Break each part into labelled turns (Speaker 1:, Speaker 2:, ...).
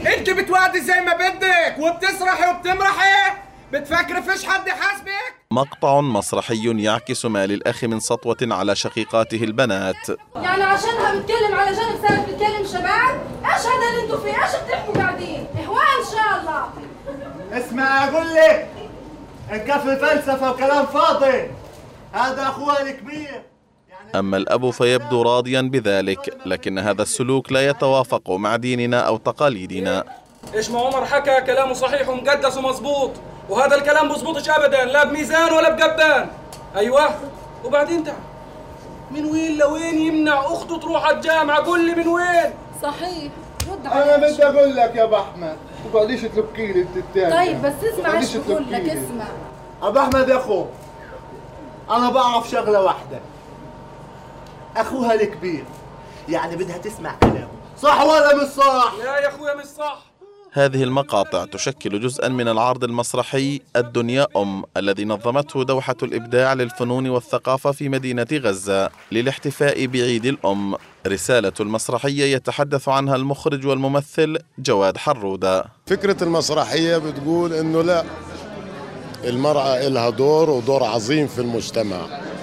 Speaker 1: انت بتوعدي زي ما بدك وبتسرحي وبتمرحي، بتفكري فيش حد يحاسبك؟
Speaker 2: مقطع مسرحي يعكس ما للأخ من سطوة على شقيقاته البنات.
Speaker 3: يعني عشانها بتكلم على جنب سنة بتكلم شباب؟ ايش هذا اللي انتوا فيه؟ ايش بتحكوا قاعدين؟ اهواء ان شاء الله.
Speaker 4: اسمع اقول لك، الكفي فلسفة وكلام فاضي، هذا اخوها الكبير.
Speaker 2: أما الأب فيبدو راضيا بذلك، لكن هذا السلوك لا يتوافق مع ديننا أو تقاليدنا.
Speaker 5: إيش ما عمر حكى كلامه صحيح ومقدس ومظبوط، وهذا الكلام بظبطش أبدا، لا بميزان ولا بجبان. أيوة، وبعدين تعال، من وين لوين يمنع أخته تروح على الجامعة؟ قول لي من وين؟
Speaker 3: صحيح، رد
Speaker 4: علي. أنا بدي أقول لك يا أبو أحمد، ما تقعديش تلبكي لي أنت التاني.
Speaker 3: طيب بس اسمع إيش بقول لك، اسمع.
Speaker 4: أبو أحمد يا أخو، أنا بعرف شغلة واحدة، أخوها الكبير يعني بدها تسمع كلامه، صح ولا مش صح؟
Speaker 5: لا يا أخويا مش صح.
Speaker 2: هذه المقاطع تشكل جزءا من العرض المسرحي الدنيا الذي نظمته دوحة الإبداع للفنون والثقافة في مدينة غزة للاحتفاء بعيد الأم. رسالة المسرحية يتحدث عنها المخرج والممثل جواد حرودة.
Speaker 6: فكرة المسرحية بتقول إنه لا، المرأة إلها دور ودور عظيم في المجتمع،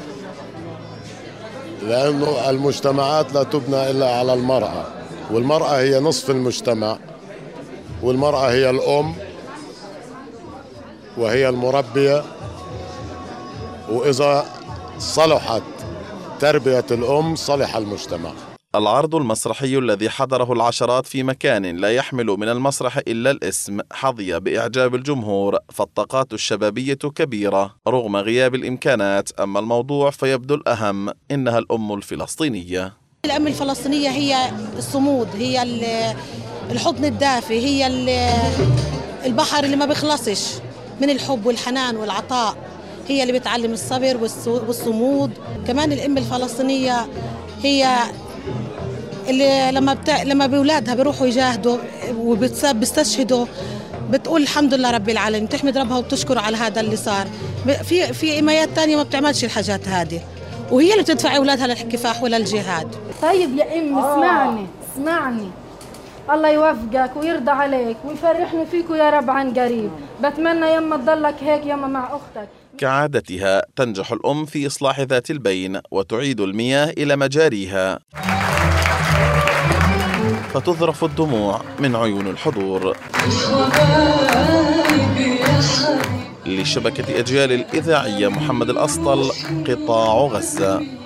Speaker 6: لأنه المجتمعات لا تبنى إلا على المرأة، والمرأة هي نصف المجتمع، والمرأة هي الأم وهي المربية، وإذا صلحت تربية الأم صلح المجتمع.
Speaker 2: العرض المسرحي الذي حضره العشرات في مكان لا يحمل من المسرح إلا الاسم حظي بإعجاب الجمهور، فالطاقات الشبابية كبيرة رغم غياب الإمكانات. أما الموضوع فيبدو الأهم، إنها الأم الفلسطينية.
Speaker 7: الأم الفلسطينية هي الصمود، هي الحضن الدافي، هي البحر اللي ما بيخلصش من الحب والحنان والعطاء، هي اللي بتعلم الصبر والصمود. كمان الأم الفلسطينية هي اللي لما بأولادها بيروحوا يجاهدوا وبيستشهدوا بتقول الحمد لله رب العالمين، بتحمد ربها وبتشكر على هذا اللي صار. في إمايات تانية ما بتعملش الحاجات هذه، وهي اللي بتدفع أولادها للكفاح وللجهاد.
Speaker 3: طيب يا اسمعني اسمعني، الله يوفقك ويرضى عليك ويفرحني فيكوا يا رب عن قريب. بتمنى يما تضلك هيك يما مع أختك.
Speaker 2: كعادتها تنجح الأم في إصلاح ذات البين وتعيد المياه إلى مجاريها، فتذرف الدموع من عيون الحضور. لشبكة أجيال الإذاعية محمد الأسطل، قطاع غزة.